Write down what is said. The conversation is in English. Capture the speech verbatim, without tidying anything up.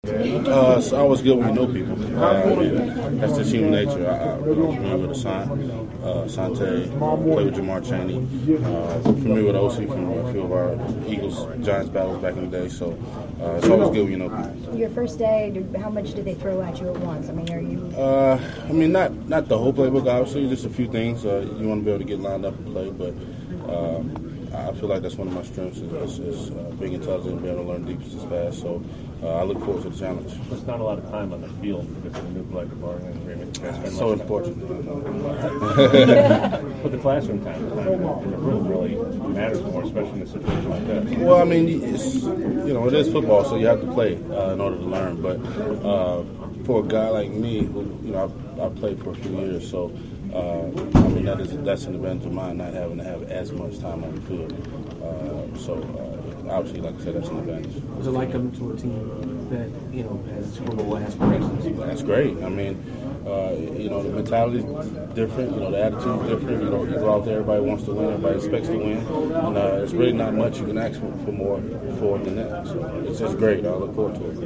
Uh, it's always good when you know people. Uh, and that's just human nature. I, I, I'm familiar with Asante, uh, Asante, played with Jamar Chaney. Uh, familiar with O C from a few of our Eagles Giants battles back in the day. So uh, it's always good when you know people. Your first day, did, how much did they throw at you at once? I mean, are you? Uh, I mean, not not the whole playbook, obviously. Just a few things. Uh, you want to be able to get lined up and play, but. Uh, I feel like that's one of my strengths is, is, is uh, being intelligent and being able to learn defenses fast. So uh, I look forward to the challenge. There's not a lot of time on the field because of the new collective bargaining agreement. It's so unfortunate. But the classroom time, the time in the room really matters more, especially in a situation like that. Well, I mean, it's, you know, it is football, so you have to play uh, in order to learn. But uh, for a guy like me, who, you know, I've, I've played for a few years, so uh, I mean, that is that's an advantage of mine, not having to have as much time on the field. Uh, so uh, obviously, like I said, that's an advantage. What's it like coming to a team that, you know, has Super Bowl aspirations? That's great. I mean, uh, you know, the mentality is different. You know, the attitude is different. You know, you go out there, everybody wants to win, everybody expects to win. And uh, there's really not much you can ask for more for than that. So it's just great. I look forward to it.